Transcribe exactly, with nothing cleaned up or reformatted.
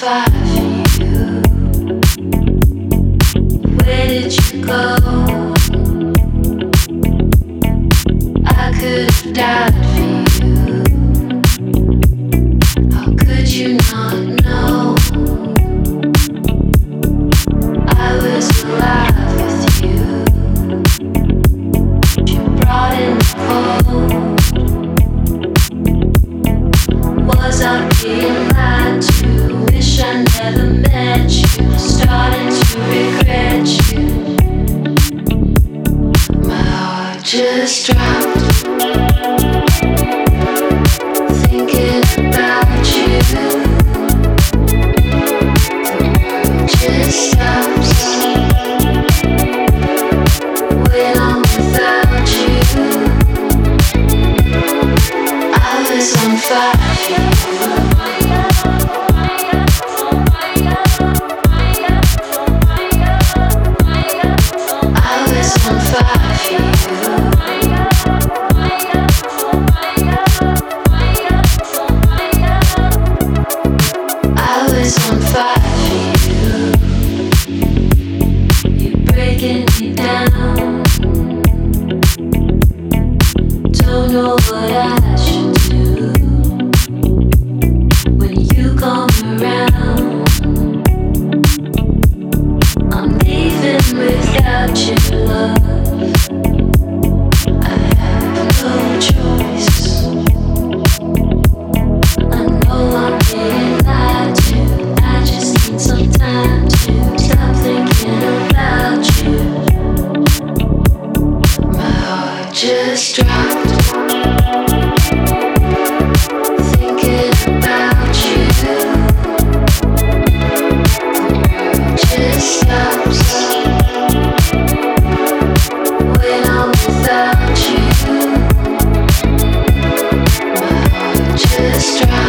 fire for you. Where did you go? I could have died for you. How could you not know? I was alive with you. You brought in the cold. Was I being lied to? Wish I never met you. Starting to regret you. My heart just dropped. Thinking about you. Just stops when I'm without you. I was on fire for you. I was on fire for you. I was on fire for you. You're breaking me down. Don't know what I should do when you come around. I'm leaving without your love. I have no choice. I know I'm being lied to. I just need some time to stop thinking about you. My heart just dropped. Thinking about you. Just stops when I'm without you. My heart just drops.